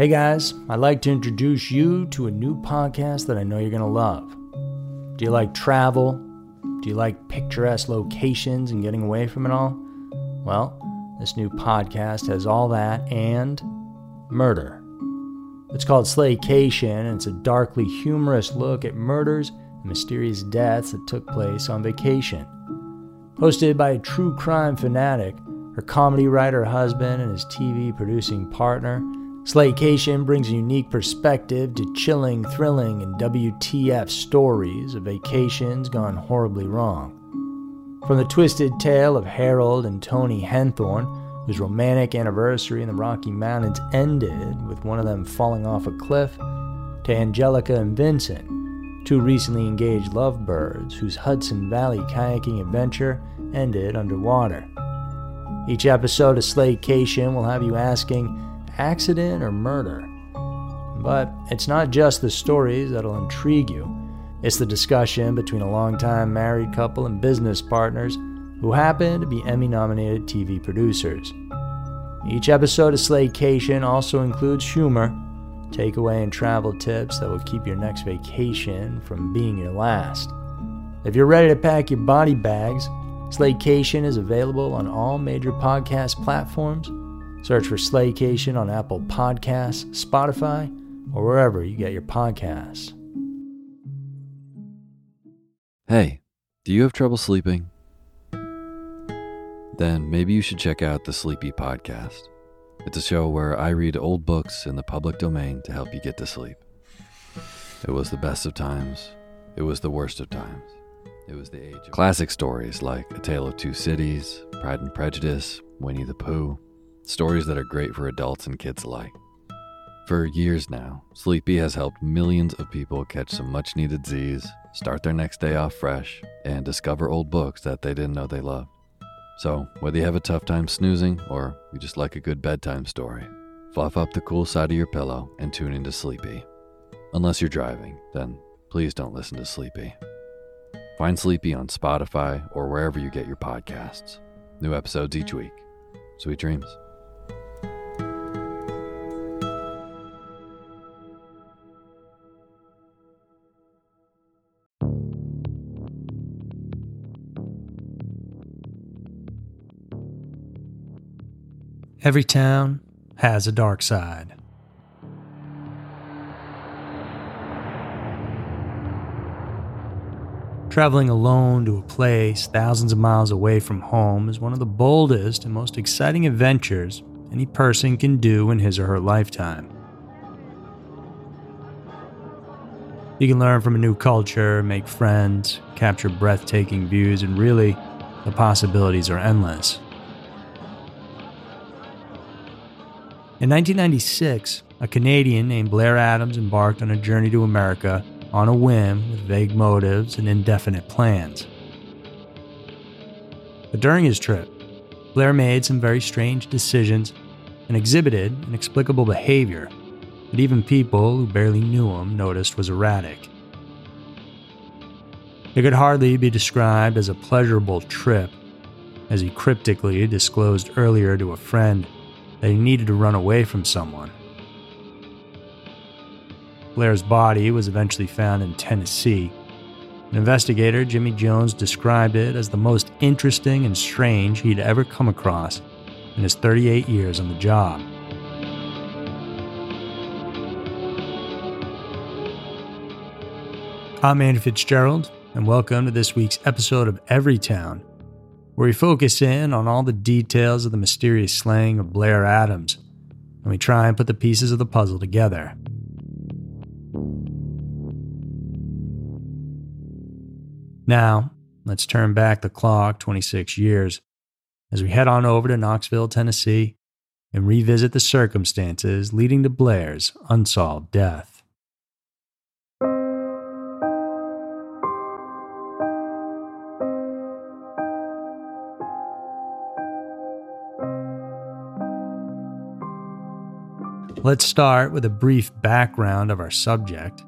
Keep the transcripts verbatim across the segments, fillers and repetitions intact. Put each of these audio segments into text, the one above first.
Hey guys, I'd like to introduce you to a new podcast that I know you're going to love. Do you like travel? Do you like picturesque locations and getting away from it all? Well, this new podcast has all that and murder. It's called Slaycation, and it's a darkly humorous look at murders and mysterious deaths that took place on vacation. Hosted by a true crime fanatic, her comedy writer husband, and his T V producing partner, Slaycation brings a unique perspective to chilling, thrilling, and W T F stories of vacations gone horribly wrong. From the twisted tale of Harold and Tony Henthorne, whose romantic anniversary in the Rocky Mountains ended with one of them falling off a cliff, to Angelica and Vincent, two recently engaged lovebirds whose Hudson Valley kayaking adventure ended underwater. Each episode of Slaycation will have you asking, accident or murder? But it's not just the stories that'll intrigue you. It's the discussion between a longtime married couple and business partners who happen to be Emmy-nominated T V producers. Each episode of Slaycation also includes humor, takeaway and travel tips that will keep your next vacation from being your last. If you're ready to pack your body bags, Slaycation is available on all major podcast platforms. Search for Slaycation on Apple Podcasts, Spotify, or wherever you get your podcasts. Hey, do you have trouble sleeping? Then maybe you should check out the Sleepy Podcast. It's a show where I read old books in the public domain to help you get to sleep. It was the best of times. It was the worst of times. It was the age of classic stories like A Tale of Two Cities, Pride and Prejudice, Winnie the Pooh. Stories that are great for adults and kids alike. For years now, Sleepy has helped millions of people catch some much-needed Z's, start their next day off fresh, and discover old books that they didn't know they loved. So, whether you have a tough time snoozing or you just like a good bedtime story, fluff up the cool side of your pillow and tune into Sleepy. Unless you're driving, then please don't listen to Sleepy. Find Sleepy on Spotify or wherever you get your podcasts. New episodes each week. Sweet dreams. Every town has a dark side. Traveling alone to a place thousands of miles away from home is one of the boldest and most exciting adventures any person can do in his or her lifetime. You can learn from a new culture, make friends, capture breathtaking views, and really, the possibilities are endless. In nineteen ninety-six, a Canadian named Blair Adams embarked on a journey to America on a whim with vague motives and indefinite plans. But during his trip, Blair made some very strange decisions and exhibited inexplicable behavior that even people who barely knew him noticed was erratic. It could hardly be described as a pleasurable trip, as he cryptically disclosed earlier to a friend that he needed to run away from someone. Blair's body was eventually found in Tennessee. An investigator, Jimmy Jones, described it as the most interesting and strange he'd ever come across in his thirty-eight years on the job. I'm Andy Fitzgerald, and welcome to this week's episode of Everytown, where we focus in on all the details of the mysterious slaying of Blair Adams, and we try and put the pieces of the puzzle together. Now, let's turn back the clock twenty-six years as we head on over to Knoxville, Tennessee, and revisit the circumstances leading to Blair's unsolved death. Let's start with a brief background of our subject.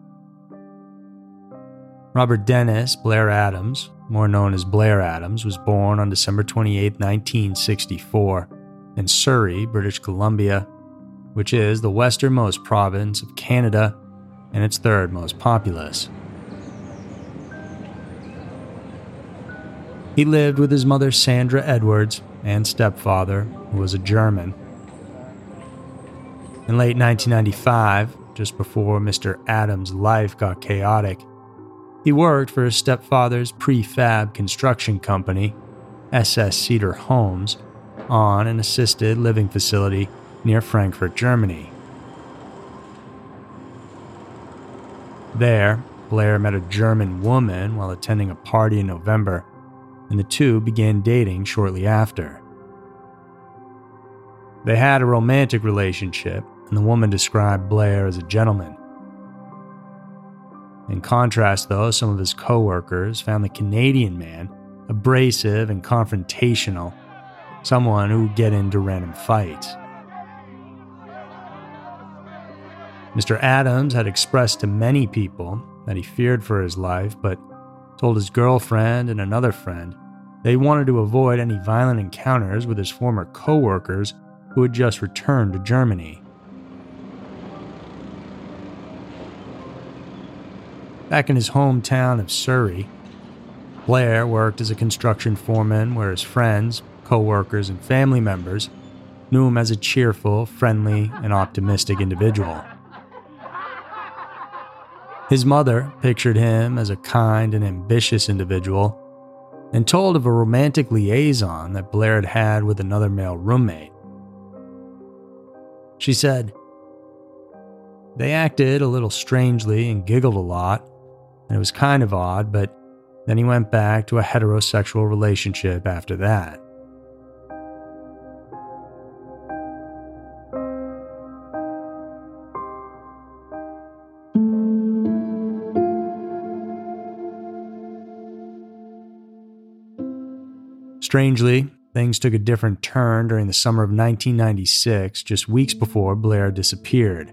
Robert Dennis Blair Adams, more known as Blair Adams, was born on December twenty-eighth, nineteen sixty-four, in Surrey, British Columbia, which is the westernmost province of Canada and its third most populous. He lived with his mother Sandra Edwards and stepfather, who was a German. In late nineteen ninety-five, just before Mister Adams' life got chaotic, he worked for his stepfather's prefab construction company, S S Cedar Homes, on an assisted living facility near Frankfurt, Germany. There, Blair met a German woman while attending a party in November, and the two began dating shortly after. They had a romantic relationship, and the woman described Blair as a gentleman. In contrast, though, some of his co-workers found the Canadian man abrasive and confrontational, someone who would get into random fights. Mister Adams had expressed to many people that he feared for his life, but told his girlfriend and another friend they wanted to avoid any violent encounters with his former co-workers who had just returned to Germany. Back in his hometown of Surrey, Blair worked as a construction foreman where his friends, co-workers, and family members knew him as a cheerful, friendly, and optimistic individual. His mother pictured him as a kind and ambitious individual and told of a romantic liaison that Blair had had with another male roommate. She said, "They acted a little strangely and giggled a lot, and it was kind of odd, but then he went back to a heterosexual relationship after that." Strangely, things took a different turn during the summer of nineteen ninety-six, just weeks before Blair disappeared.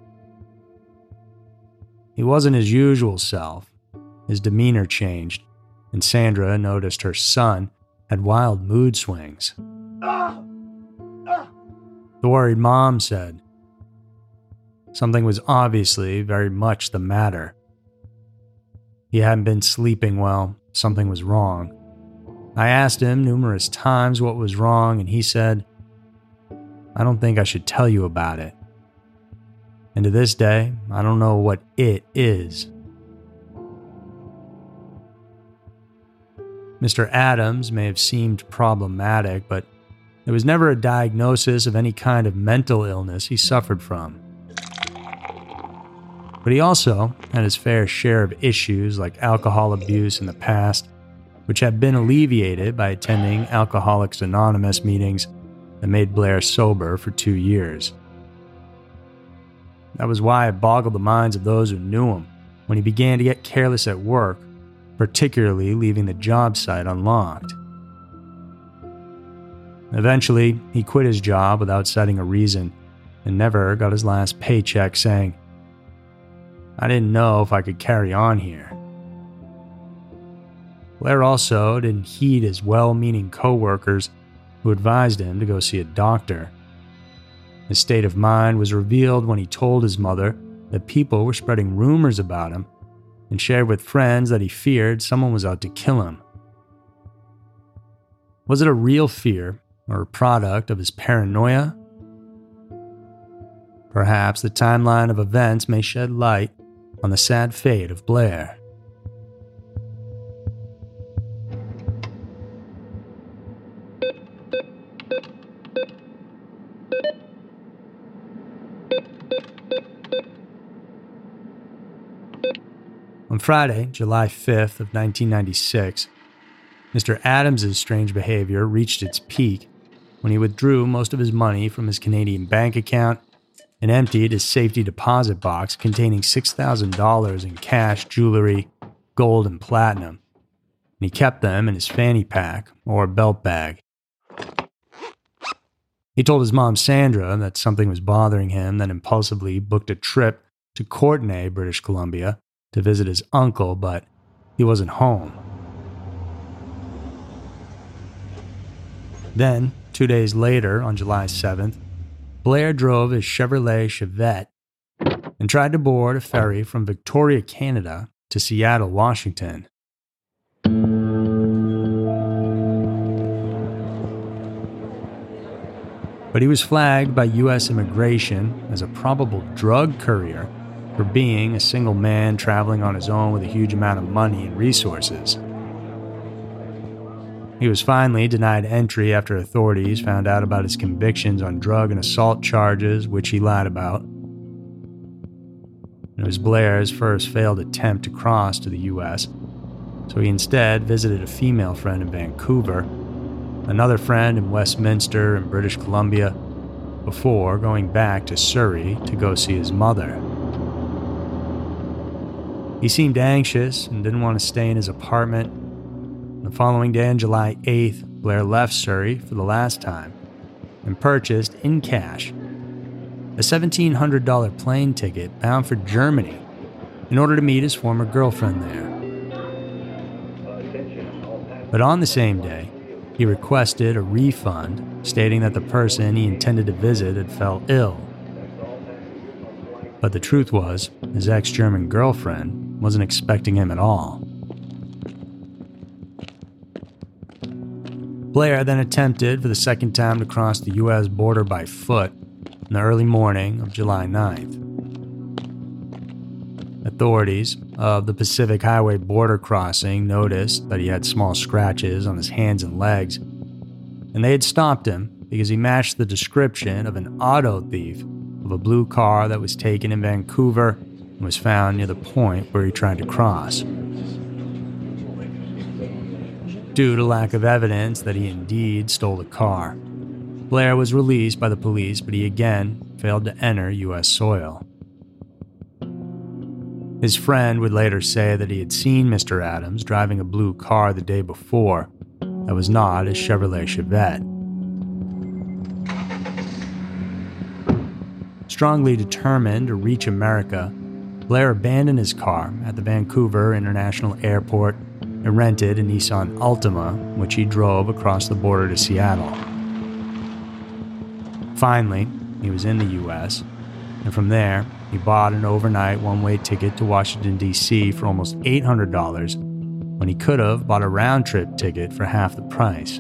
He wasn't his usual self. His demeanor changed, and Sandra noticed her son had wild mood swings. The worried mom said something was obviously very much the matter. He hadn't been sleeping well, something was wrong. I asked him numerous times what was wrong, and he said, "I don't think I should tell you about it." And to this day, I don't know what it is. Mister Adams may have seemed problematic, but there was never a diagnosis of any kind of mental illness he suffered from. But he also had his fair share of issues like alcohol abuse in the past, which had been alleviated by attending Alcoholics Anonymous meetings that made Blair sober for two years. That was why it boggled the minds of those who knew him when he began to get careless at work, particularly leaving the job site unlocked. Eventually, he quit his job without citing a reason and never got his last paycheck, saying, "I didn't know if I could carry on here." Blair also didn't heed his well-meaning co-workers who advised him to go see a doctor. His state of mind was revealed when he told his mother that people were spreading rumors about him and shared with friends that he feared someone was out to kill him. Was it a real fear or a product of his paranoia? Perhaps the timeline of events may shed light on the sad fate of Blair. On Friday, July fifth of nineteen ninety-six, Mister Adams's strange behavior reached its peak when he withdrew most of his money from his Canadian bank account and emptied his safety deposit box containing six thousand dollars in cash, jewelry, gold, and platinum, and he kept them in his fanny pack or belt bag. He told his mom Sandra that something was bothering him, then impulsively booked a trip to Courtenay, British Columbia, to visit his uncle, but he wasn't home. Then, two days later, on July seventh, Blair drove his Chevrolet Chevette and tried to board a ferry from Victoria, Canada to Seattle, Washington. But he was flagged by U S immigration as a probable drug courier for being a single man traveling on his own with a huge amount of money and resources. He was finally denied entry after authorities found out about his convictions on drug and assault charges, which he lied about. It was Blair's first failed attempt to cross to the U S, so he instead visited a female friend in Vancouver, another friend in Westminster and British Columbia, before going back to Surrey to go see his mother. He seemed anxious and didn't want to stay in his apartment. The following day, on July eighth, Blair left Surrey for the last time and purchased, in cash, a seventeen hundred dollars plane ticket bound for Germany in order to meet his former girlfriend there. But on the same day, he requested a refund, stating that the person he intended to visit had fell ill. But the truth was, his ex-German girlfriend wasn't expecting him at all. Blair then attempted for the second time to cross the U S border by foot in the early morning of July ninth. Authorities of the Pacific Highway border crossing noticed that he had small scratches on his hands and legs, and they had stopped him because he matched the description of an auto thief of a blue car that was taken in Vancouver and was found near the point where he tried to cross. Due to lack of evidence that he indeed stole the car, Blair was released by the police, but he again failed to enter U S soil. His friend would later say that he had seen Mister Adams driving a blue car the day before that was not his Chevrolet Chevette. Strongly determined to reach America, Blair abandoned his car at the Vancouver International Airport and rented a Nissan Altima, which he drove across the border to Seattle. Finally, he was in the U S, and from there, he bought an overnight one-way ticket to Washington, D C for almost eight hundred dollars when he could have bought a round-trip ticket for half the price.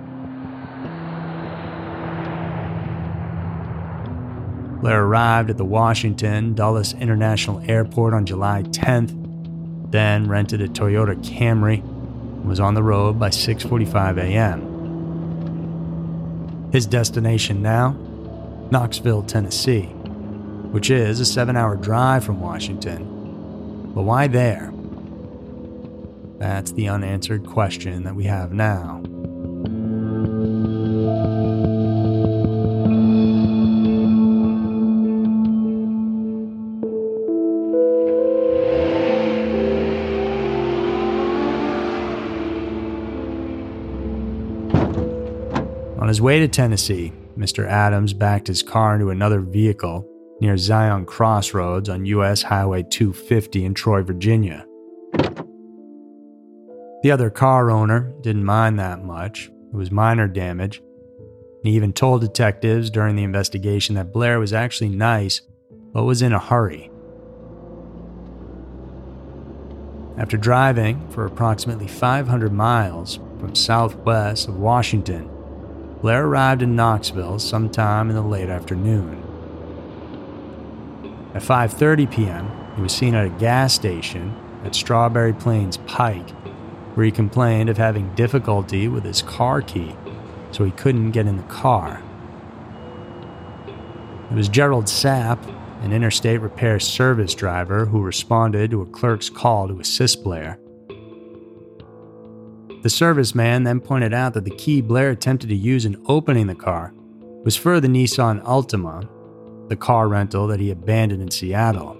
Blair arrived at the Washington Dulles International Airport on July tenth, then rented a Toyota Camry and was on the road by six forty-five a.m. His destination now? Knoxville, Tennessee, which is a seven-hour drive from Washington. But why there? That's the unanswered question that we have now. On his way to Tennessee, Mister Adams backed his car into another vehicle near Zion Crossroads on U S Highway two fifty in Troy, Virginia. The other car owner didn't mind that much. It was minor damage. He even told detectives during the investigation that Blair was actually nice, but was in a hurry. After driving for approximately five hundred miles from southwest of Washington, Blair arrived in Knoxville sometime in the late afternoon. At five thirty p.m., he was seen at a gas station at Strawberry Plains Pike, where he complained of having difficulty with his car key, so he couldn't get in the car. It was Gerald Sapp, an interstate repair service driver, who responded to a clerk's call to assist Blair. The serviceman then pointed out that the key Blair attempted to use in opening the car was for the Nissan Altima, the car rental that he abandoned in Seattle.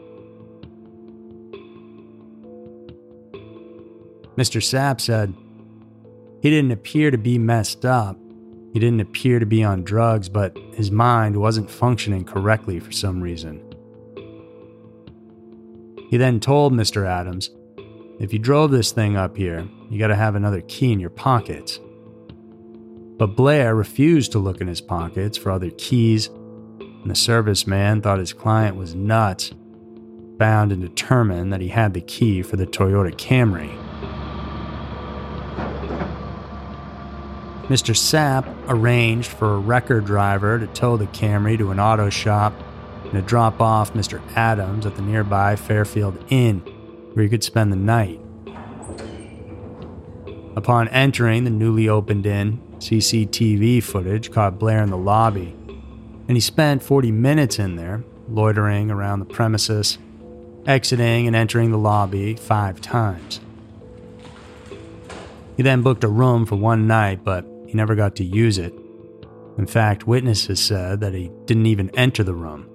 Mister Sapp said, "He didn't appear to be messed up. He didn't appear to be on drugs, but his mind wasn't functioning correctly for some reason." He then told Mister Adams, "If you drove this thing up here, you gotta have another key in your pockets." But Blair refused to look in his pockets for other keys, and the serviceman thought his client was nuts, found and determined that he had the key for the Toyota Camry. Mister Sapp arranged for a wrecker driver to tow the Camry to an auto shop and to drop off Mister Adams at the nearby Fairfield Inn, where he could spend the night. Upon entering the newly opened inn, C C T V footage caught Blair in the lobby, and he spent forty minutes in there, loitering around the premises, exiting and entering the lobby five times. He then booked a room for one night, but he never got to use it. In fact, witnesses said that he didn't even enter the room.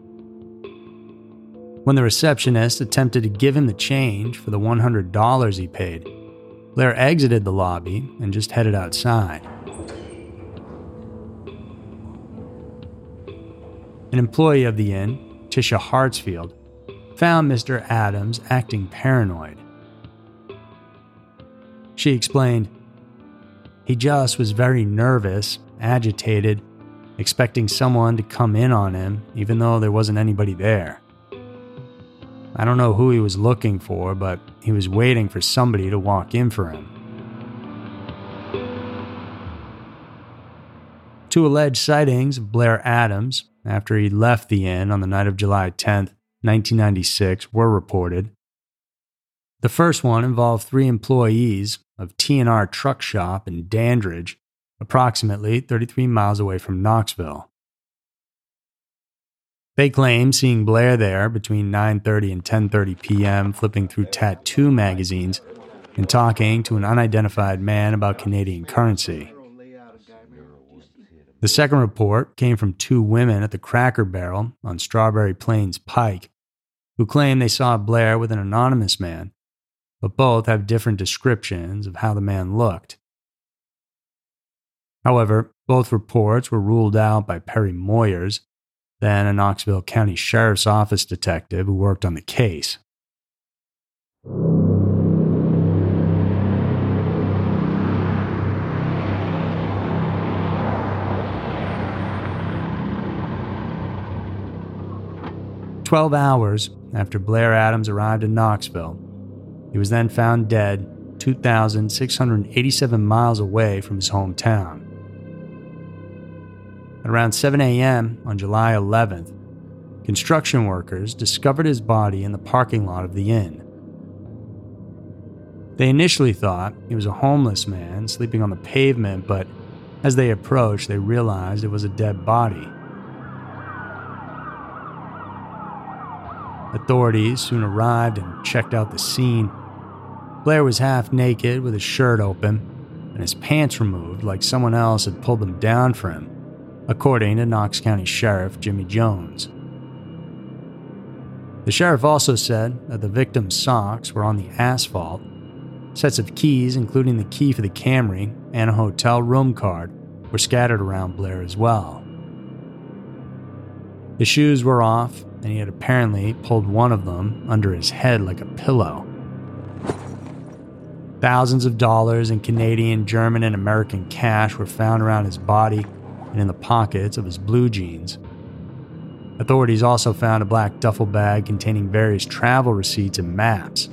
When the receptionist attempted to give him the change for the one hundred dollars he paid, Blair exited the lobby and just headed outside. An employee of the inn, Tisha Hartsfield, found Mister Adams acting paranoid. She explained, "He just was very nervous, agitated, expecting someone to come in on him, even though there wasn't anybody there. I don't know who he was looking for, but he was waiting for somebody to walk in for him." Two alleged sightings of Blair Adams after he left the inn on the night of July tenth, nineteen ninety-six were reported. The first one involved three employees of T and R Truck Shop in Dandridge, approximately thirty-three miles away from Knoxville. They claimed seeing Blair there between nine thirty and ten thirty p.m. flipping through tattoo magazines and talking to an unidentified man about Canadian currency. The second report came from two women at the Cracker Barrel on Strawberry Plains Pike, who claimed they saw Blair with an anonymous man, but both have different descriptions of how the man looked. However, both reports were ruled out by Perry Moyers, then a Knoxville County Sheriff's Office detective who worked on the case. Twelve hours after Blair Adams arrived in Knoxville, he was then found dead two thousand six hundred eighty-seven miles away from his hometown. At around seven a.m. on July eleventh, construction workers discovered his body in the parking lot of the inn. They initially thought he was a homeless man sleeping on the pavement, but as they approached, they realized it was a dead body. Authorities soon arrived and checked out the scene. Blair was half naked with his shirt open and his pants removed like someone else had pulled them down for him, according to Knox County Sheriff Jimmy Jones. The sheriff also said that the victim's socks were on the asphalt. Sets of keys, including the key for the Camry and a hotel room card, were scattered around Blair as well. His shoes were off, and he had apparently pulled one of them under his head like a pillow. Thousands of dollars in Canadian, German, and American cash were found around his body and in the pockets of his blue jeans. Authorities also found a black duffel bag containing various travel receipts and maps.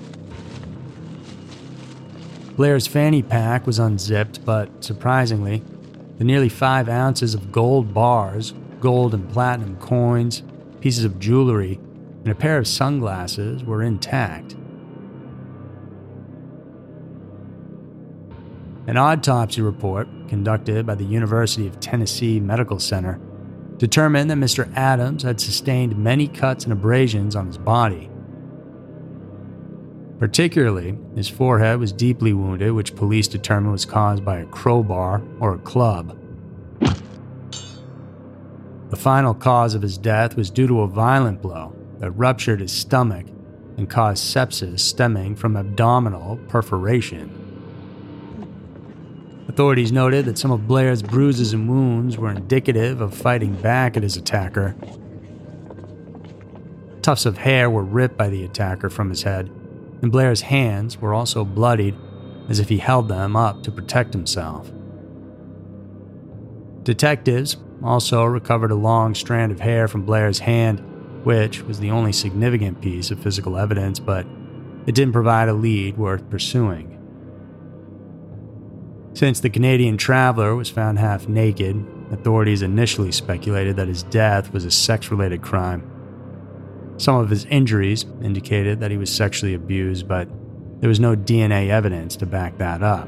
Blair's fanny pack was unzipped, but surprisingly, the nearly five ounces of gold bars, gold and platinum coins, pieces of jewelry, and a pair of sunglasses were intact. An autopsy report conducted by the University of Tennessee Medical Center determined that Mister Adams had sustained many cuts and abrasions on his body. Particularly, his forehead was deeply wounded, which police determined was caused by a crowbar or a club. The final cause of his death was due to a violent blow that ruptured his stomach and caused sepsis stemming from abdominal perforation. Authorities noted that some of Blair's bruises and wounds were indicative of fighting back at his attacker. Tufts of hair were ripped by the attacker from his head, and Blair's hands were also bloodied, as if he held them up to protect himself. Detectives also recovered a long strand of hair from Blair's hand, which was the only significant piece of physical evidence, but it didn't provide a lead worth pursuing. Since the Canadian traveler was found half naked, authorities initially speculated that his death was a sex-related crime. Some of his injuries indicated that he was sexually abused, but there was no D N A evidence to back that up.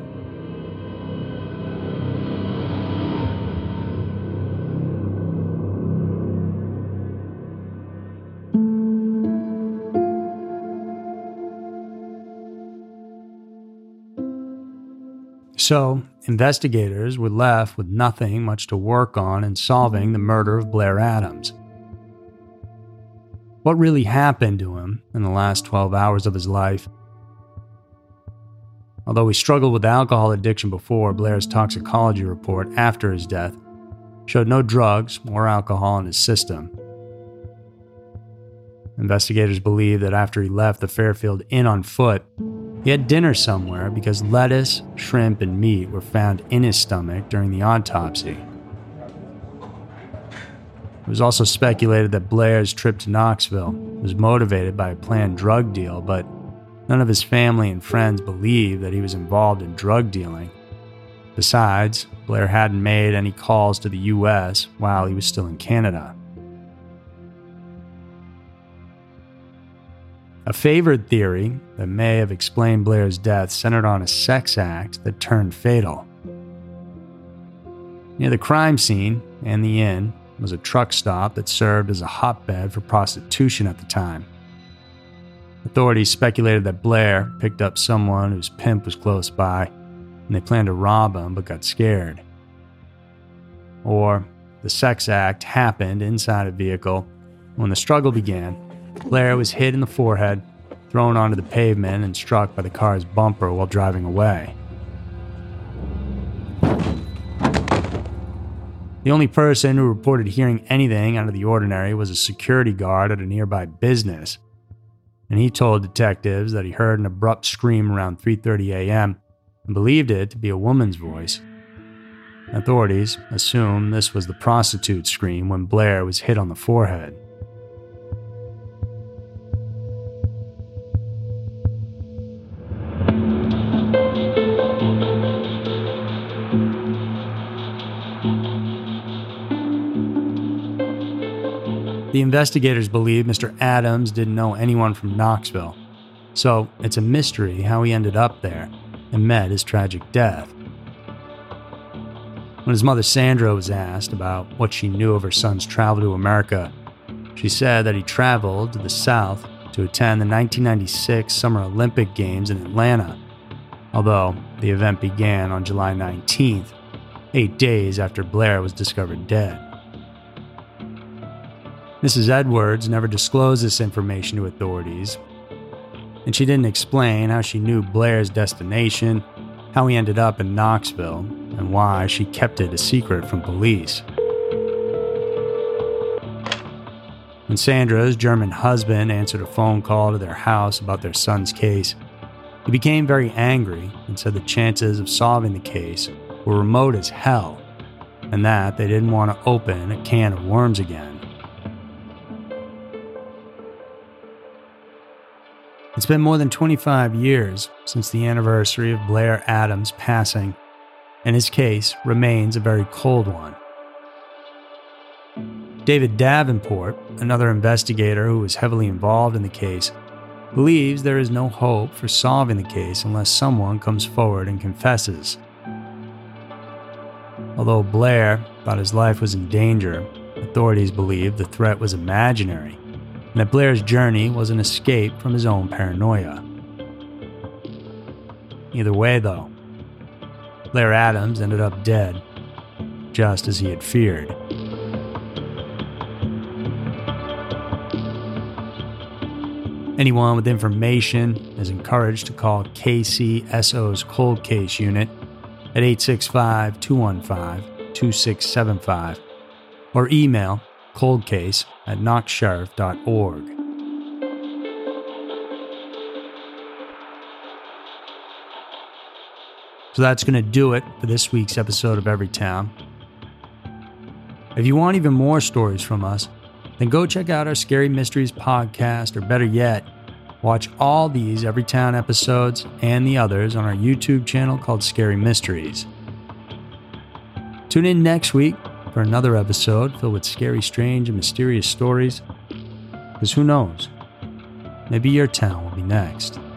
So, investigators were left with nothing much to work on in solving the murder of Blair Adams. What really happened to him in the last twelve hours of his life? Although he struggled with alcohol addiction before, Blair's toxicology report after his death showed no drugs or alcohol in his system. Investigators believe that after he left the Fairfield Inn on foot, he had dinner somewhere because lettuce, shrimp, and meat were found in his stomach during the autopsy. It was also speculated that Blair's trip to Knoxville was motivated by a planned drug deal, but none of his family and friends believed that he was involved in drug dealing. Besides, Blair hadn't made any calls to the U S while he was still in Canada. A favored theory that may have explained Blair's death centered on a sex act that turned fatal. Near the crime scene and the inn was a truck stop that served as a hotbed for prostitution at the time. Authorities speculated that Blair picked up someone whose pimp was close by, and they planned to rob him but got scared. Or the sex act happened inside a vehicle. When the struggle began, Blair was hit in the forehead, thrown onto the pavement, and struck by the car's bumper while driving away. The only person who reported hearing anything out of the ordinary was a security guard at a nearby business, and he told detectives that he heard an abrupt scream around three thirty a.m. and believed it to be a woman's voice. Authorities assumed this was the prostitute's scream when Blair was hit on the forehead. The investigators believe Mister Adams didn't know anyone from Knoxville, so it's a mystery how he ended up there and met his tragic death. When his mother Sandra was asked about what she knew of her son's travel to America, she said that he traveled to the South to attend the nineteen ninety-six Summer Olympic Games in Atlanta, although the event began on July nineteenth, eight days after Blair was discovered dead. Missus Edwards never disclosed this information to authorities, and she didn't explain how she knew Blair's destination, how he ended up in Knoxville, and why she kept it a secret from police. When Sandra's German husband answered a phone call to their house about their son's case, he became very angry and said the chances of solving the case were remote as hell, and that they didn't want to open a can of worms again. It's been more than twenty-five years since the anniversary of Blair Adams' passing, and his case remains a very cold one. David Davenport, another investigator who was heavily involved in the case, believes there is no hope for solving the case unless someone comes forward and confesses. Although Blair thought his life was in danger, authorities believe the threat was imaginary, and that Blair's journey was an escape from his own paranoia. Either way, though, Blair Adams ended up dead, just as he had feared. Anyone with information is encouraged to call K C S O's Cold Case Unit at eight six five, two one five, two six seven five or email coldcase at knox sheriff dot org. So that's going to do it for this week's episode of Everytown. If you want even more stories from us, then go check out our Scary Mysteries podcast, or better yet, watch all these Everytown episodes and the others on our YouTube channel called Scary Mysteries. Tune in next week for another episode filled with scary, strange, and mysterious stories. Because who knows? Maybe your town will be next.